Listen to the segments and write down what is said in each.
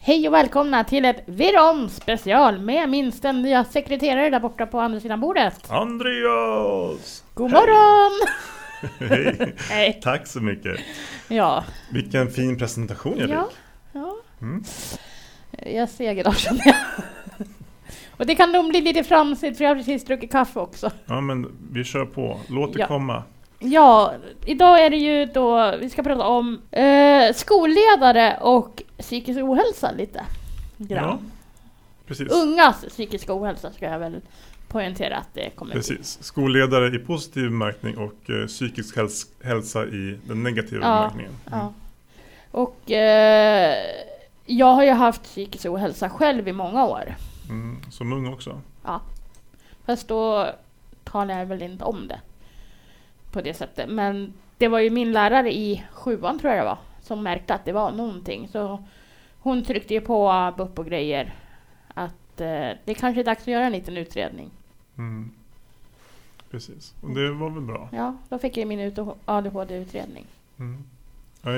Hej och välkomna till ett Viron special med min ständiga sekreterare där borta på andra sidan bordet. Andreas! God morgon! Hej! Hej. Tack så mycket. Ja. Vilken fin presentation jag fick. Ja. Mm. Jag ser idag känner jag. Och det kan nog bli lite framsitt för jag har precis druckit kaffe också. Ja, men vi kör på. Låt det komma. Ja, idag är det ju då vi ska prata om skolledare och psykisk ohälsa lite. Ja, precis. Ungas psykiska ohälsa ska jag väl poängtera att det kommer. Precis. Skolledare i positiv märkning och psykisk hälsa i den negativa märkningen. Mm. Ja. Och jag har ju haft psykisk ohälsa själv i många år. Som ung också. Ja. Fast då talar jag väl inte om det på det sättet. Men det var ju min lärare i 7:an tror jag det var som märkte att det var någonting. Så hon tryckte ju på BUP och grejer att det kanske är dags att göra en liten utredning. Mm. Precis. Och det var väl bra. Ja, då fick jag min ADHD-utredning. Mm. Ja,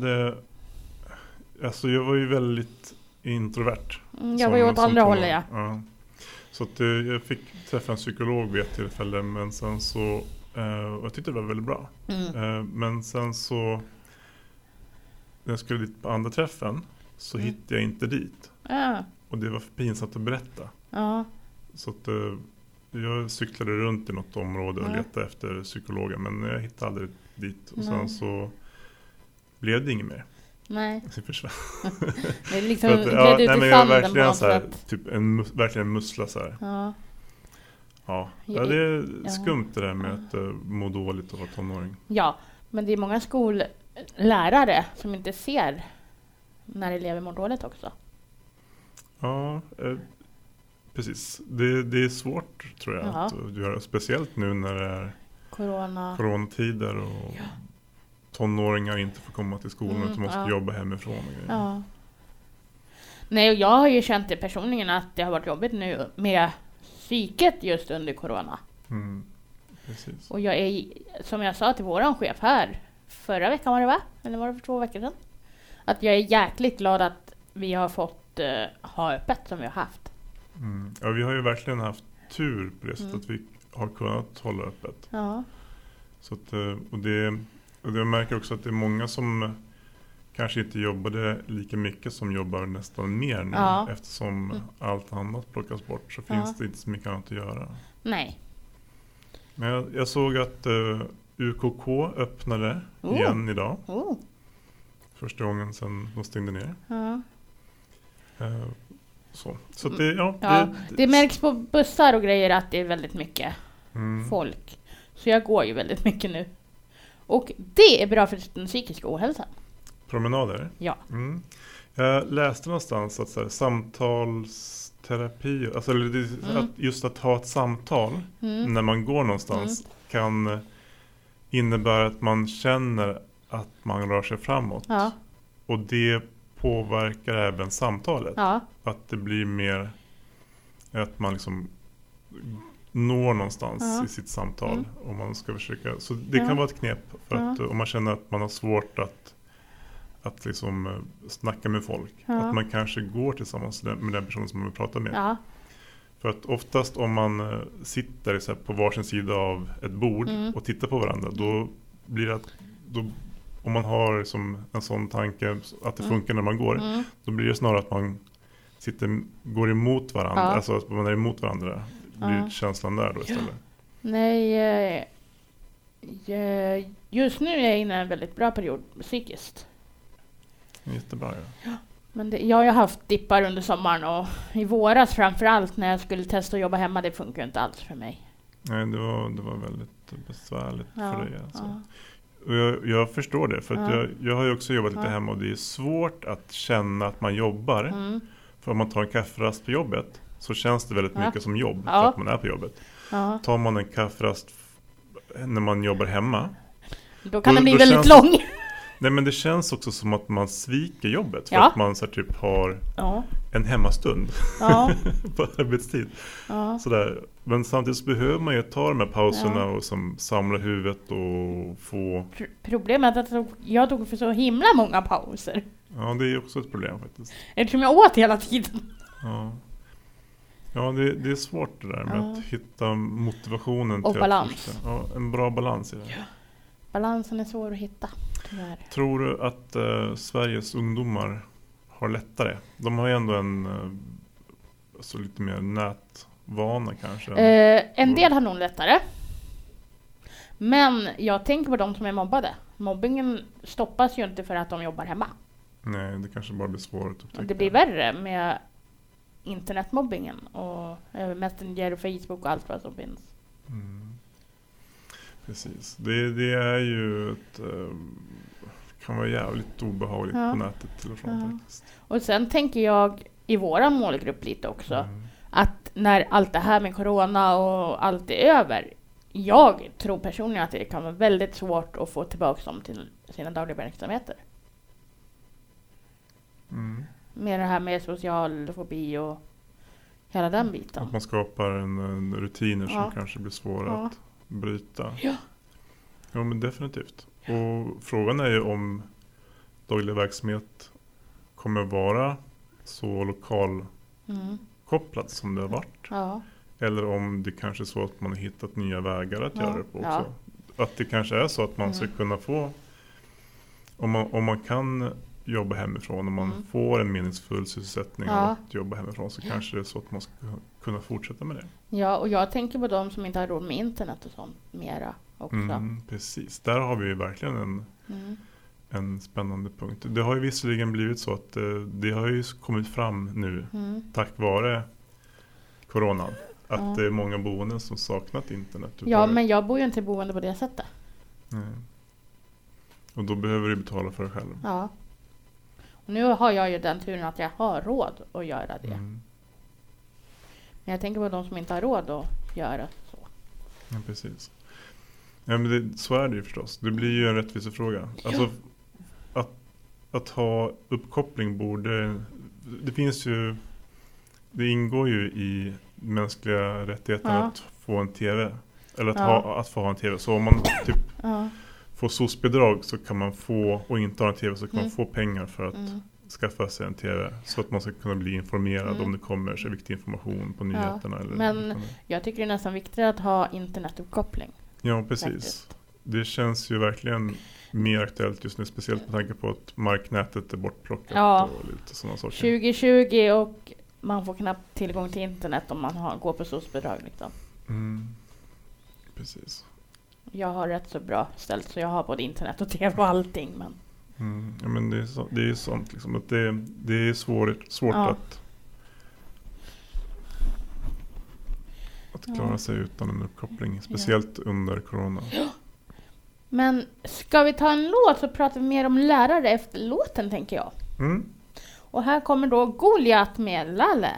jag var ju väldigt introvert. Jag var ju åt andra hållet, ja. Så att jag fick träffa en psykolog vid ett tillfälle, men sen så jag tyckte det var väldigt bra. Men sen så när jag skulle dit på andra träffen så hittade jag inte dit. Och det var för pinsamt att berätta. Så att jag cyklade runt i något område och letade efter psykologen, men jag hittade aldrig dit. Och sen så blev det inget mer. Nej. Det försvann. Det är liksom ut i sanden jag på verkligen något så här, sätt. typ verkligen mussla så här. Ja, det är skumt det där med att må dåligt och vara tonåring. Ja, men det är många skollärare som inte ser när elever mår dåligt också. Ja, precis. Det är svårt tror jag att göra, speciellt nu när det är coronatider och tonåringar inte får komma till skolan utan måste jobba hemifrån. Och ja. Nej, och jag har ju känt det personligen att det har varit jobbigt nu med psyket just under corona. Precis. Och jag är, som jag sa till våran chef här förra veckan var det va? Eller var det för 2 veckor sedan? Att jag är jäkligt glad att vi har fått ha öppet som vi har haft. Ja, vi har ju verkligen haft tur på det sättet att vi har kunnat hålla öppet. Ja. Så att, och jag märker också att det är många som kanske inte jobbade lika mycket som jobbar nästan mer nu. Eftersom allt annat plockas bort så finns det inte så mycket annat att göra. Nej. Men jag såg att UKK öppnade igen idag. Första gången sedan de stängde ner. Så det märks på bussar och grejer att det är väldigt mycket folk. Så jag går ju väldigt mycket nu. Och det är bra för den psykiska ohälsan. Promenader? Ja. Jag läste någonstans att så här, samtalsterapi, alltså just att ha ett samtal när man går någonstans kan innebära att man känner att man rör sig framåt. Ja. Och det påverkar även samtalet. Ja. Att det blir mer att man liksom når någonstans i sitt samtal om man ska försöka. Så det kan vara ett knep för att om man känner att man har svårt att liksom snacka med folk. Att man kanske går tillsammans med den personen som man vill prata med. Ja. För att oftast om man sitter så här på varsin sida av ett bord och tittar på varandra, då blir det om man har liksom en sån tanke att det funkar när man går, då blir det snarare att man går emot varandra. Alltså att man är emot varandra. Blir känslan där då istället? Nej, just nu är jag inne i en väldigt bra period psykiskt. Jättebra, ja. Men jag har haft dippar under sommaren och i våras framförallt när jag skulle testa att jobba hemma, det funkar inte alls för mig. Nej, det var väldigt besvärligt för dig. Alltså. Och jag förstår det, för att jag har ju också jobbat lite hemma och det är svårt att känna att man jobbar. För om man tar en kafferast på jobbet så känns det väldigt mycket som jobb för att man är på jobbet. Tar man en kafferast när man jobbar hemma, då kan den bli väldigt lång. Nej, men det känns också som att man sviker jobbet för att man så här, typ har en hemmastund på arbetstid. Ja. Sådär. Men samtidigt så behöver man ju ta de här pauserna och som samla huvudet och få... Problemet är att jag tog för så himla många pauser. Ja, det är också ett problem faktiskt. Eftersom jag åt hela tiden. Ja, det är svårt det där med att hitta motivationen och till balans. En bra balans i det. Ja. Balansen är svår att hitta. Tyvärr. Tror du att Sveriges ungdomar har lättare? De har ju ändå en alltså lite mer nätvana kanske. En del har nog lättare. Men jag tänker på de som är mobbade. Mobbingen stoppas ju inte för att de jobbar hemma. Nej, det kanske bara blir svårt att upptäcka. Det blir värre med internetmobbingen och Messenger, Facebook och allt vad som finns. Precis. Det är ju kan vara jävligt obehagligt på nätet till och från faktiskt. Och sen tänker jag i våra målgrupp lite också att när allt det här med corona och allt är över, jag tror personligen att det kan vara väldigt svårt att få tillbaka dem till sina dagliga verksamheter. Med det här med social fobi och hela den biten. Att man skapar en rutiner som kanske blir svåra att bryta. Ja, men definitivt. Och frågan är ju om daglig verksamhet kommer vara så lokal kopplad som det har varit. Ja. Eller om det kanske är så att man har hittat nya vägar att göra det på också. Ja. Att det kanske är så att man ska kunna få, om man kan jobba hemifrån, om man får en meningsfull sysselsättning av att jobba hemifrån, så kanske det är så att man ska kunna fortsätta med det. Ja, och jag tänker på de som inte har råd med internet och sånt mera också. Precis, där har vi ju verkligen en spännande punkt. Det har ju visserligen blivit så att det har ju kommit fram nu tack vare coronan. Att det är många boenden som saknat internet. Ja, men jag bor ju inte i boende på det sättet. Nej. Och då behöver du betala för det själv. Ja. Och nu har jag ju den turen att jag har råd att göra det. Men jag tänker på de som inte har råd att göra så. Ja, precis. Ja, men så är det ju förstås. Det blir ju en rättvisefråga. Alltså, att ha uppkoppling borde... Det finns ju... Det ingår ju i mänskliga rättigheter att få en tv. Eller att få ha en tv. Så om man typ får SOS-bidrag så kan man få, och inte ha en tv så kan man få pengar för att skaffa sig en tv. Så att man ska kunna bli informerad om det kommer så viktig information på nyheterna. Eller men jag tycker det är nästan viktigt att ha internetuppkoppling. Ja, precis. Faktiskt. Det känns ju verkligen mer aktuellt just nu, speciellt med tanke på att marknätet är bortplockat och lite sådana saker. 2020 och man får knappt tillgång till internet om man går på SOS-bidrag liksom. Precis. Jag har rätt så bra ställt så jag har både internet och tv och allting. Men... Ja, men det är sånt liksom, att det är svårt att klara sig utan en uppkoppling, speciellt under corona. Men ska vi ta en låt så pratar vi mer om lärare efter låten, tänker jag. Och här kommer då Goliat med Lalle.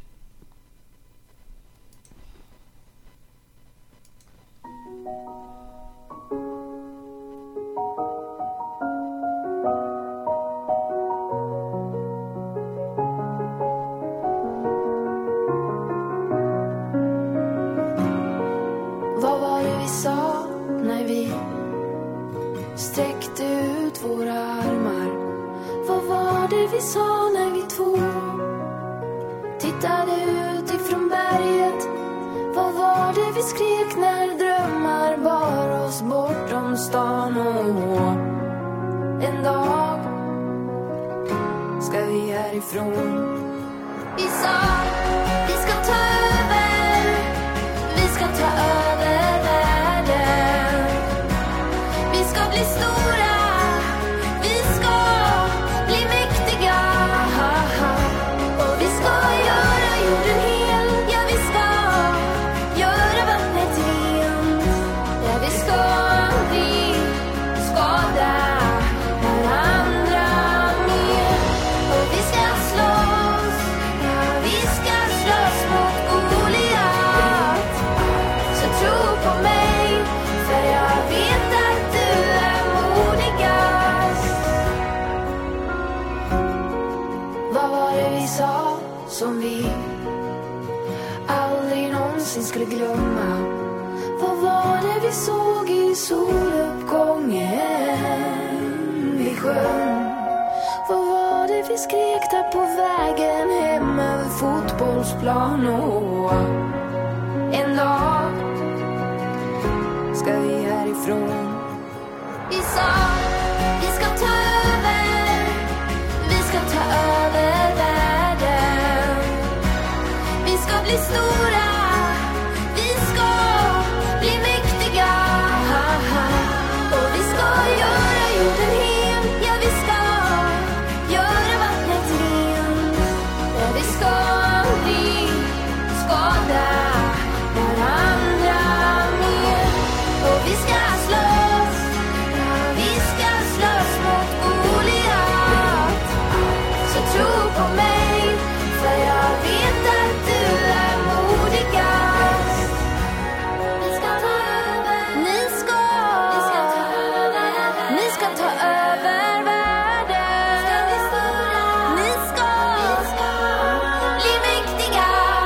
Vad var det vi sa när vi sträckte ut våra armar? Vad var det vi sa när vi två tittade ut ifrån berget? Vad var det vi skrek när drömmar bar oss bortom stan? Och en dag ska vi härifrån. Vi sa vi ska ta över, vi ska ta över världen. Vi ska bli stora, vi ska bli mäktiga. Och vi ska göra jorden hel, ja vi ska göra vattnet rent. Ja vi ska aldrig skada varandra mer. Och vi ska slåss, ja vi ska vi sa som vi aldrig någonsin skulle glömma. Vad var det vi såg i soluppgången vi sjöng? Vad var det vi skrek där på vägen hem över fotbollsplan? Och en dag ska vi härifrån. Vi sa vi ska ta över, vi ska ta över världen. Vi ska bli stora, vi ska bli mäktiga. Och vi ska göra jorden hel, ja vi ska göra vattnet rent. Och vi ska aldrig skada varandra mer. Och vi ska slåss, vi ska slåss mot Goliat. Så tro på mig, för jag vet att du är modigast. Vi ska ta över, ni ska ta över, ni ska ta över världen. Ni ska bli mäktiga.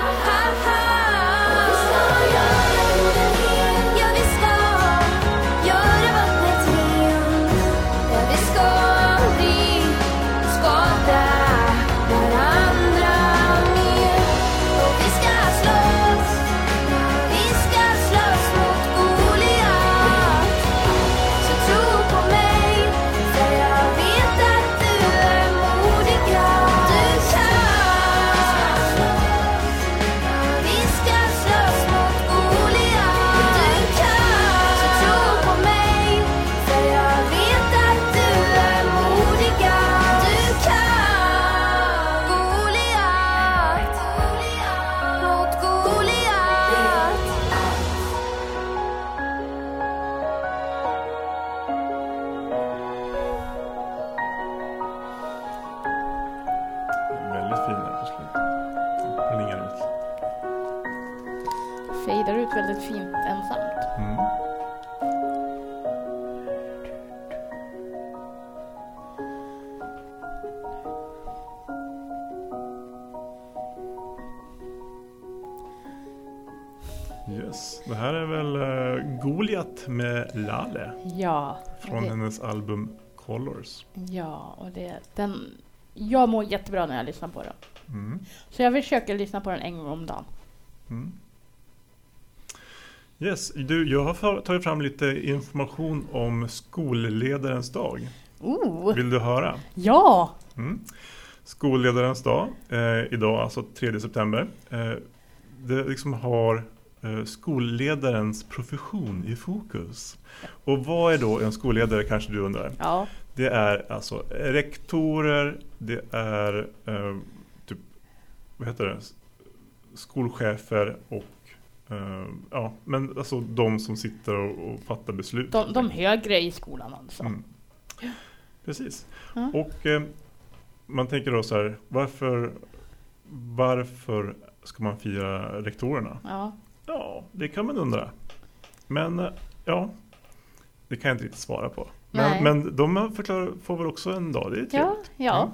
Vi ska göra jorden hel, ja vi ska göra vattnet rent. Ja vi ska aldrig skada varandra mer. Och vi ska slåss, vi ska slåss mot Goliat. Så tro på mig, för jag vet att du är modigast. Du kan. Vi ska slåss mot Goliat. Du kan. Så tro på mig, för jag vet att du är modigast. Du kan. Goliat mot Goliat. Väldigt fin här på slutet. Plingar ut. Fejdar ut väldigt fint ensamt. Mm. Yes. Det här är väl Goliat med Lale Ja. från det, hennes album Colors. ja, och jag mår jättebra när jag lyssnar på den. Mm. Så jag försöker lyssna på den en gång om dagen. Mm. Yes, jag har tagit fram lite information om skolledarens dag. Vill du höra? Ja! Mm. Skolledarens dag, idag alltså 3 september. Det liksom har skolledarens profession i fokus. Och vad är då en skolledare, kanske du undrar? Ja. Det är alltså rektorer, det är typ, vad heter det? Skolchefer och ja, men alltså de som sitter och fattar beslut. De högre i skolan alltså. Mm. Precis. Ja. Och man tänker då så här, varför ska man fira rektorerna? Ja. Ja, det kan man undra. Men ja, det kan jag inte riktigt svara på. Men de får väl också en dag, det är trevligt. Ja.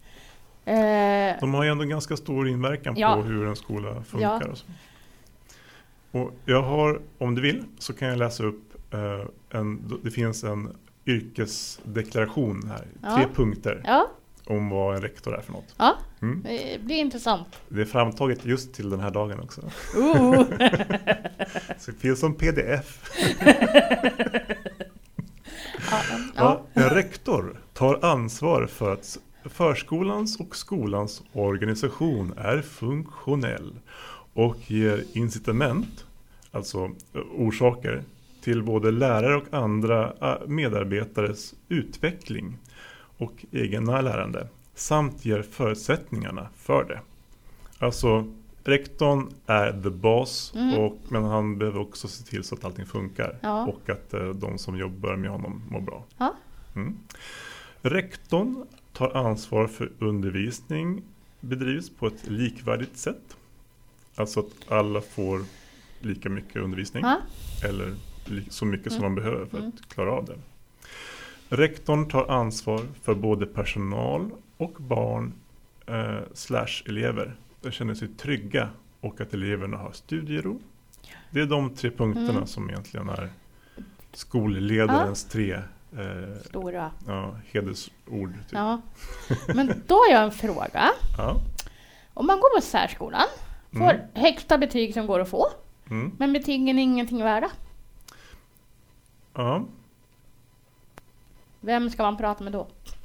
De har ju ändå ganska stor inverkan på hur en skola funkar. Och så. Och jag har, om du vill, så kan jag läsa upp det finns en yrkesdeklaration här. 3 punkter om vad en rektor är för något. Ja, det blir intressant. Det är framtaget just till den här dagen också. Så det finns som pdf. En rektor tar ansvar för att förskolans och skolans organisation är funktionell och ger incitament, alltså orsaker, till både lärare och andra medarbetares utveckling och egna lärande, samt ger förutsättningarna för det. Alltså rektorn är the boss, men han behöver också se till så att allting funkar och att de som jobbar med honom mår bra. Rektorn tar ansvar för undervisning bedrivs på ett likvärdigt sätt. Alltså att alla får lika mycket undervisning eller så mycket som man behöver för att klara av det. Rektorn tar ansvar för både personal och barn / elever känner sig trygga och att eleverna har studiero. Det är de 3 punkterna som egentligen är skolledarens 3 stora hedersord. Typ. Ja. Men då har jag en fråga. Ja. Om man går på särskolan, får högsta betyg som går att få, men betygen är ingenting värda. Ja. Vem ska man prata med då?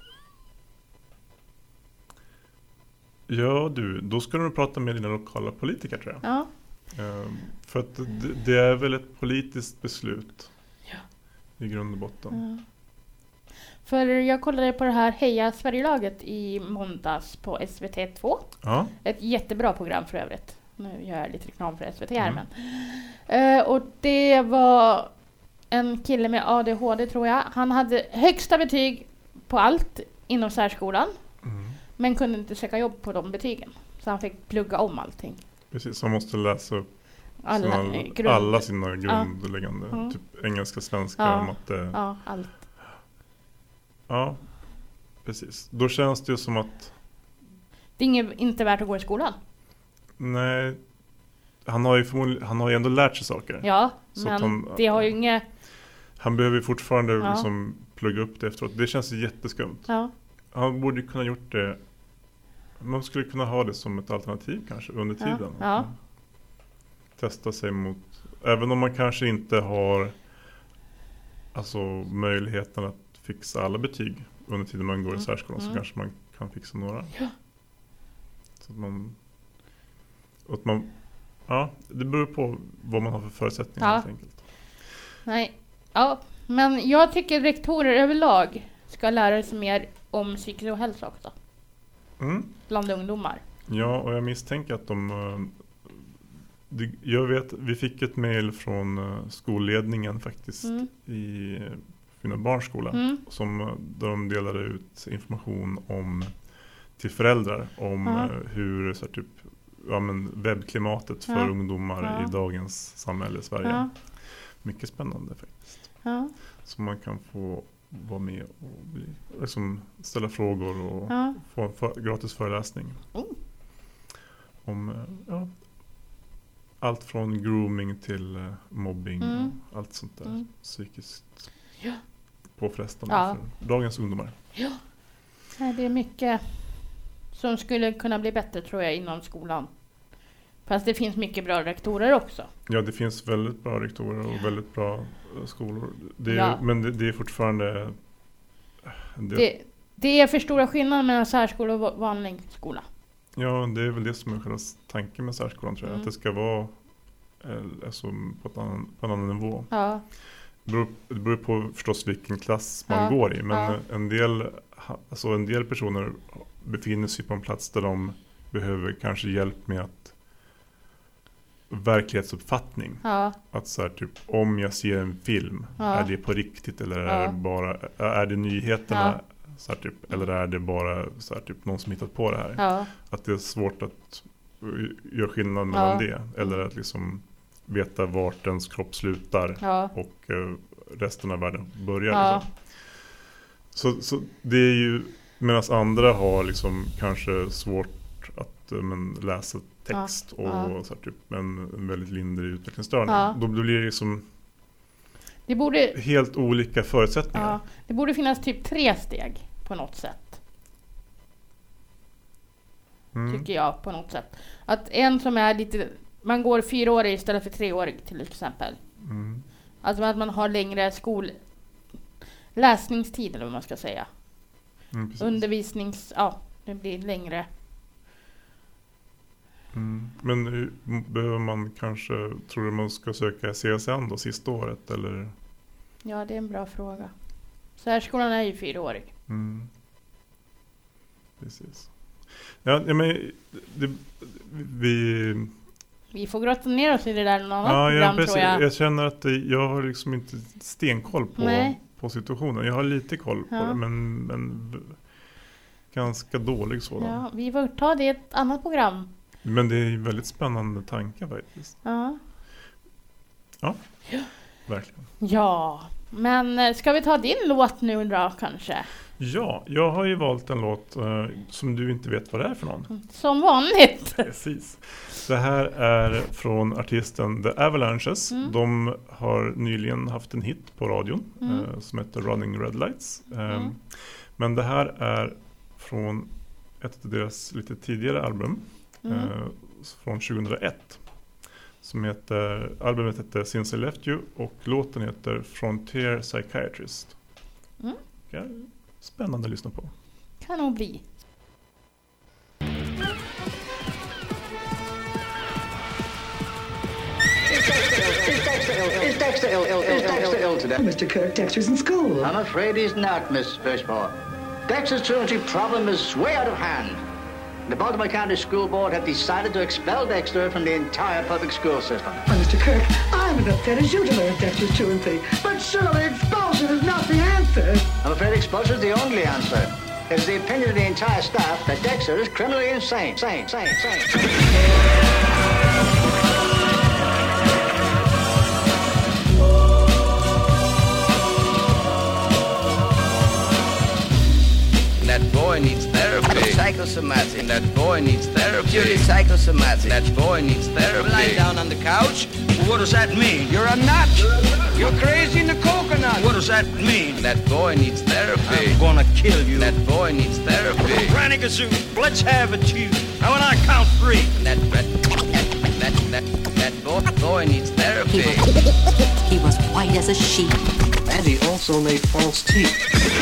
Ja då ska du prata med dina lokala politiker, tror jag. Ja. För att det är väl ett politiskt beslut i grund och botten. För jag kollade på det här Heja Sverige-laget i måndags på SVT2. Ja. Ett jättebra program för övrigt. Nu gör jag lite reklam för SVT här. Men. Och det var en kille med ADHD, tror jag. Han hade högsta betyg på allt inom särskolan. Men kunde inte söka jobb på de betygen. Så han fick plugga om allting. Precis, han måste läsa upp alla sina grundläggande. Typ engelska, svenska, matte. Ja, allt. Ja, precis. Då känns det ju som att det är inte värt att gå i skolan. Nej, han har ju ändå lärt sig saker. Ja, så men det har ju inget. Han behöver ju fortfarande liksom plugga upp det efteråt. Det känns jätteskumt. Ja. Han borde kunna gjort det. Man skulle kunna ha det som ett alternativ kanske under tiden. Ja. Testa sig mot, även om man kanske inte har alltså möjligheten att fixa alla betyg under tiden man går i särskolan, så kanske man kan fixa några. Ja. Så att man det beror på vad man har för förutsättningar helt enkelt. Nej. Ja, men jag tycker rektorer överlag ska lära sig mer om psykisk ohälsa också. Bland ungdomar. Ja, och jag misstänker att jag vet, vi fick ett mejl från skolledningen faktiskt i Fina barnskola där de delade ut information till föräldrar om hur så här, typ webbklimatet för ungdomar i dagens samhälle i Sverige. Mycket spännande faktiskt. Så man kan få vara med och liksom ställa frågor och få en gratis föreläsning. Om allt från grooming till mobbing och allt sånt där psykiskt påfrestande för dagens ungdomar. Ja, det är mycket som skulle kunna bli bättre, tror jag, inom skolan. Fast det finns mycket bra rektorer också. Ja, det finns väldigt bra rektorer och väldigt bra skolor. Men det är fortfarande det är för stora skillnader mellan särskola och vanlig skola. Ja, det är väl det som är själva tanken med särskolan, tror jag. Att det ska vara alltså, på en annan nivå. Ja. Det beror på förstås vilken klass man går i. Men en del personer befinner sig på en plats där de behöver kanske hjälp med verklighetsuppfattning. Att så här, typ, om jag ser en film, är det på riktigt eller är det nyheterna? Så här, typ, eller är det bara så här, typ, någon som hittat på det här? Att det är svårt att göra skillnad mellan det. Eller att liksom veta vart ens kropp slutar och resten av världen börjar. Liksom. Så det är ju, medan andra har liksom kanske svårt att läsa text och så här, typ, en väldigt lindrig utvecklingsstörning. Då blir det liksom helt olika förutsättningar. Det borde finnas typ 3 steg på något sätt. Tycker jag på något sätt. Att en som är lite, man går 4-årig istället för 3-årig till exempel. Alltså att man har längre läsningstid eller vad man ska säga. Det blir längre. Men behöver man kanske, tror du man ska söka CSN då sista året eller? Ja, det är en bra fråga. Särskolan är ju 4-årig. Precis. Ja, men vi får grotta ner oss i det där någon annan program, tror jag. Jag känner att jag har liksom inte stenkoll på situationen. Jag har lite koll på det, men ganska dålig sådan. Ja, vi får ta det i ett annat program. Men det är väldigt spännande tankar faktiskt. Ja, verkligen. Ja, men ska vi ta din låt nu då kanske? Ja, jag har ju valt en låt som du inte vet vad det är för någon. Som vanligt. Precis. Det här är från artisten The Avalanches. De har nyligen haft en hit på radion som heter Running Red Lights. Men det här är från ett av deras lite tidigare album från 2001. Albumet heter Since I Left You och låten heter Frontier Psychiatrist. Ja, spännande att lyssna på. Kan nog bli. Is Dexter ill today? Mr. Kirk, Dexter's in school. I'm afraid he's not, Miss Fishmore. Dexter's truancy problem is way out of hand. The Baltimore County School Board have decided to expel Dexter from the entire public school system. Well, Mr. Kirk, I'm as upset as you to learn Dexter's truancy. But surely expulsion is not the answer. I'm afraid expulsion is the only answer. It's the opinion of the entire staff that Dexter is criminally insane. Sane. That boy needs therapy. Psychosomatic. That boy needs therapy. Purely psychosomatic. That boy needs therapy. Lying down on the couch. What does that mean? You're a nut. You're crazy in the coconut. What does that mean? That boy needs therapy. I'm gonna kill you. That boy needs therapy. Granny Gazoo, let's have it, you. Now when I count 3. That boy needs therapy. He was white as a sheet. And he also made false teeth.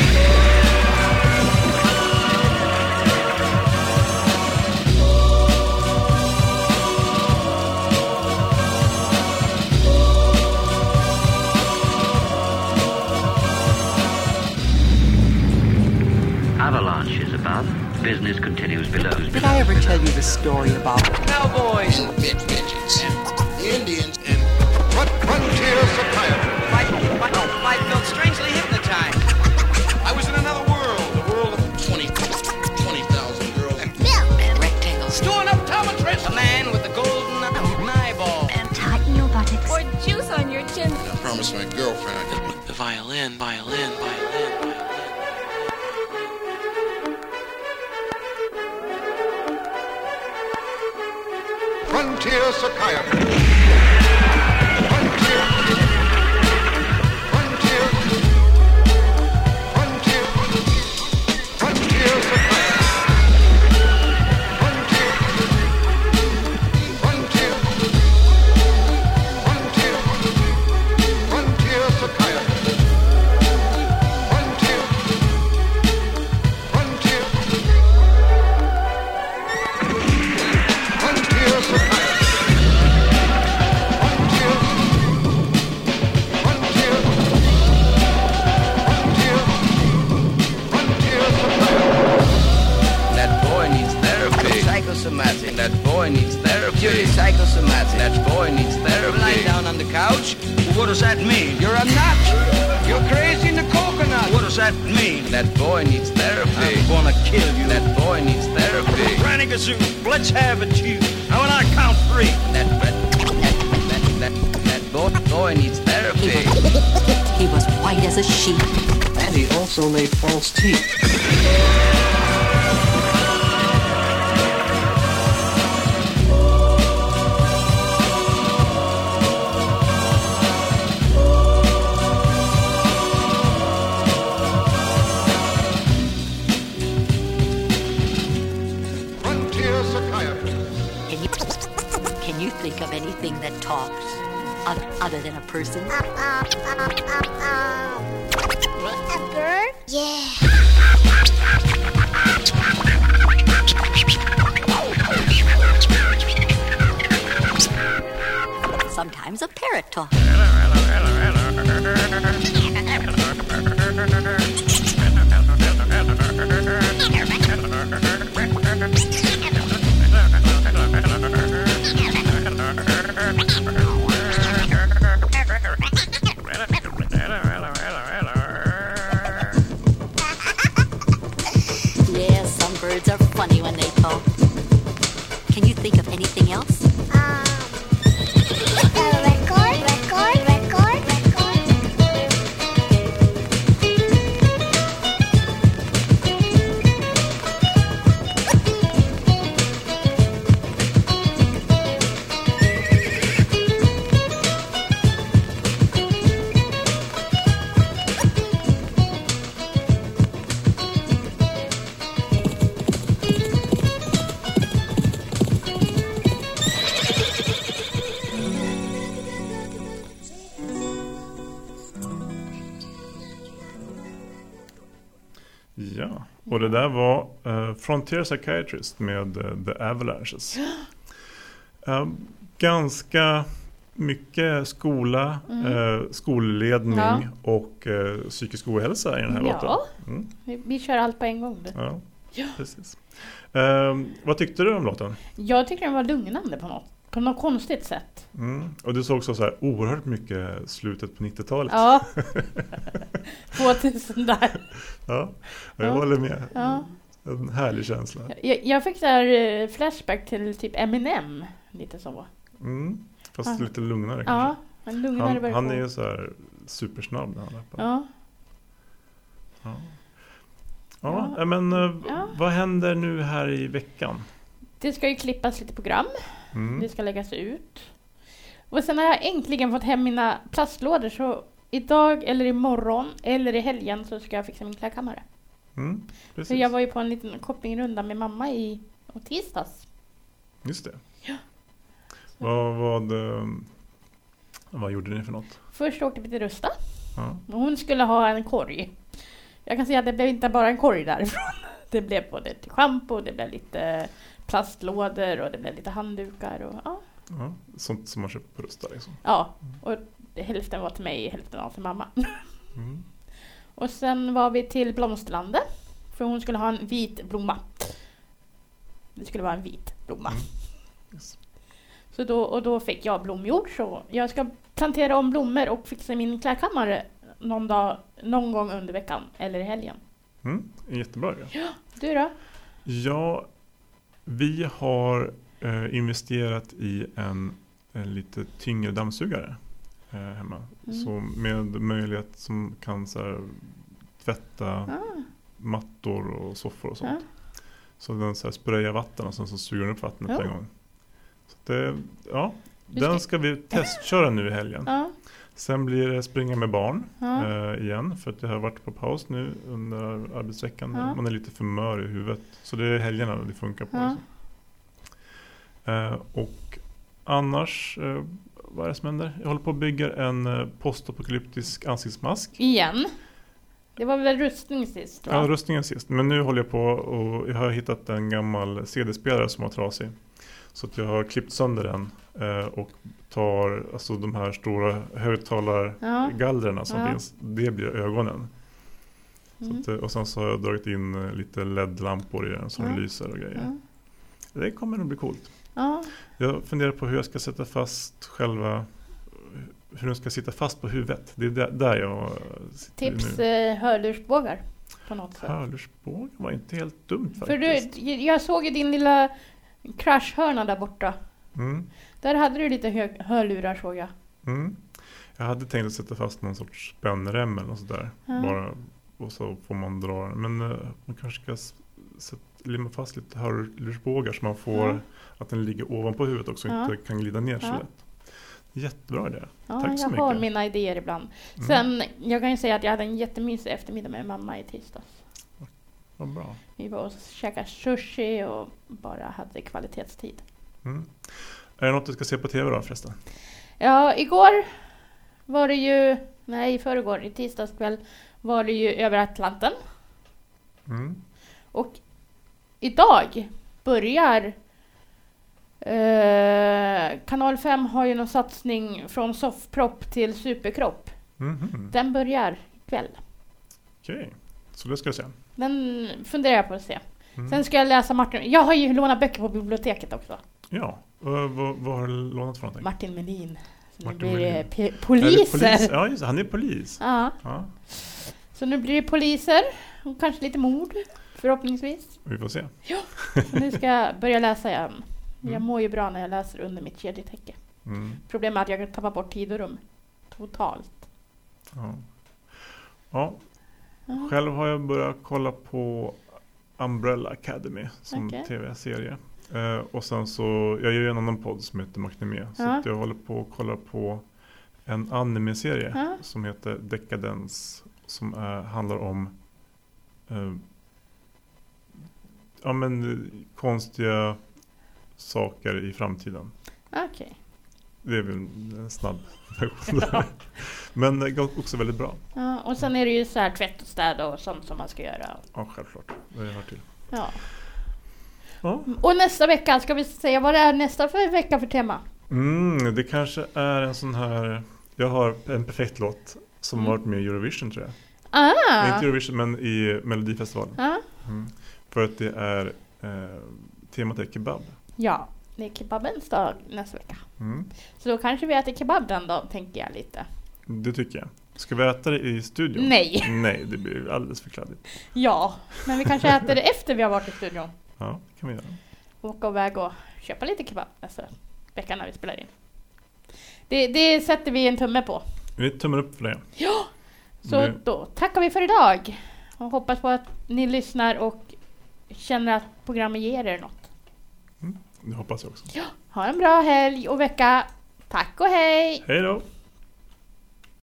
Avalanche is above. Business continues below. Did I ever tell you the story about Cowboys And midgets. And the Indians. and frontier psychiatry? I felt strangely hypnotized. I was in another world, the world of 20,000 girls. and rectangles doing up optometrist. A man with the golden eyeball. and tighten your buttocks? Or juice on your chin. I promised my girlfriend. The violin. Frontier psychiatry. Psychosomatic. That boy needs therapy. Purely psychosomatic. That boy needs therapy. Lying down on the couch. What does that mean? You're a nut. You're crazy in the coconut. What does that mean? That boy needs therapy. I'm gonna kill you. That boy needs therapy. Granny Gazoo, let's have it, you. Now when I count 3. That boy needs therapy. He was white as a sheet. And he also made false teeth. Can you think of anything that talks other than a person? A bird? Yeah. Sometimes a parrot talks. Yeah, some birds are funny when they talk. Can you think of anything else? Och det där var Frontier Psychiatrist med The Avalanches. Ganska mycket skola, skolledning och psykisk ohälsa i den här låten. Vi kör allt på en gång. Ja, precis. Vad tyckte du om låten? Jag tyckte den var lugnande på något konstigt sätt. Och du såg också så här oerhört mycket slutet på 90-talet. Ja, 2000 där. Ja, jag håller med. Ja. En härlig känsla. Jag fick så här flashback till typ Eminem, lite så. Fast lite lugnare kanske. Ja, en lugnare version. Han är ju så här supersnabb när han rappar. Ja, men vad händer nu här i veckan? Det ska ju klippas lite program. Det ska läggas ut. Och sen har jag äntligen fått hem mina plastlådor, så idag eller imorgon eller i helgen så ska jag fixa min klädkammare. Så jag var ju på en liten shoppingrunda med mamma i tisdags. Just det. Ja. Vad gjorde ni för något? Först åkte vi till Rusta. Och hon skulle ha en korg. Jag kan säga att det blev inte bara en korg därifrån. Det blev både till shampoo, det blev lite plastlådor och det blev lite handdukar. Och, sånt som man köper på Rusta liksom. Ja, och hälften var till mig, hälften var till mamma. Och sen var vi till Blomsterlandet. För hon skulle ha en vit blomma. Det skulle vara en vit blomma. Yes. Så då fick jag blomjord. Så jag ska plantera om blommor och fixa min klädkammare någon gång under veckan eller i helgen. Jättebra. Ja, du då? Ja, vi har investerat i en lite tyngre dammsugare hemma. Så med möjlighet som kan så här, tvätta mattor och soffor och sånt. Så den så här sprayar vatten och sen så suger den upp vattnet på en gång. Så det, den ska vi testköra nu i helgen. Sen blir det springa med barn igen. För att jag har varit på paus nu under arbetsveckan. Man är lite för mör i huvudet. Så det är helgerna det funkar på. Och annars, vad är det som händer? Jag håller på att bygga en postapokalyptisk ansiktsmask. Igen? Det var väl rustning sist, va? Ja, rustningen sist. Men nu håller jag på och jag har hittat en gammal CD-spelare som var trasig. Så att jag har klippt sönder den och tar alltså de här stora högtalargallrarna som finns. Det blir ögonen. Så att, och sen så har jag dragit in lite LED-lampor i den som lyser och grejer. Det kommer nog bli coolt. Jag funderar på hur jag ska sätta fast hur den ska sitta fast på huvudet. Det är där jag sitter Tips nu. hörlursbågar på något sätt. Hörlursbågar var inte helt dumt faktiskt. För jag såg ju din lilla crashhörna där borta. Där hade du lite hörlurar, såg jag. Jag hade tänkt att sätta fast någon sorts spännrem eller något sådär. Bara, och så får man dra den. Men man kanske ska limma fast lite hörlursbågar så man får att den ligger ovanpå huvudet också och inte kan glida ner så lätt. Jättebra idé. Tack så mycket. Jag har mina idéer ibland. Sen, jag kan ju säga att jag hade en jättemysig eftermiddag med mamma i tisdags. Vad bra. Vi var och käkade sushi och bara hade kvalitetstid. Är det något du ska se på tv då förresten? Ja, igår var det ju... Nej, i förrgår, i tisdagskväll var det ju Över Atlanten. Och idag börjar... Kanal 5 har ju någon satsning från soffpropp till superkropp. Den börjar ikväll. Okej, så det ska jag se. Den funderar jag på att se. Sen ska jag läsa Martin. Jag har ju lånat böcker på biblioteket också. Ja, vad har du lånat för någonting? Martin Melin. Så Martin nu blir Melin. det poliser. Ja, just, han är polis. Ja. Så nu blir det poliser och kanske lite mord, förhoppningsvis. Vi får se. Ja, så nu ska jag börja läsa igen. Jag mår ju bra när jag läser under mitt kedjetäcke. Problemet är att jag kan tappa bort tid och rum. Totalt. Ja. Själv har jag börjat kolla på Umbrella Academy som tv-serie. Och sen så, jag gör ju en annan podd som heter Machnamé. Så att jag håller på att kolla på en anime-serie som heter Decadence. Som handlar om konstiga saker i framtiden. Okej. Det är väl en snabb version. Men det går också väldigt bra. Ja, och sen är det ju så här tvätt och städa och sånt som man ska göra. Ja, självklart. Det hör till. Ja. Ja. Och nästa vecka, ska vi säga vad det är nästa vecka för tema? Det kanske är en sån här... Jag har en perfekt låt som har varit med i Eurovision, tror jag. Inte Eurovision, men i Melodifestivalen. För att det är temat är kebab. Ja, det är kebabens dag nästa vecka. Så då kanske vi äter kebab den dagen, tänker jag lite. Det tycker jag. Ska vi äta det i studion? Nej. Nej, det blir alldeles för kladdigt. Ja, men vi kanske äter det efter vi har varit i studion. Ja, det kan vi göra. Åka iväg och köpa lite kebab nästa vecka när vi spelar in. Det sätter vi en tumme på. Vi tummar upp för det. Ja, så då tackar vi för idag. Och hoppas på att ni lyssnar och känner att programmet ger er något. Det hoppas jag också. Ja, ha en bra helg och vecka. Tack och hej! Hej då!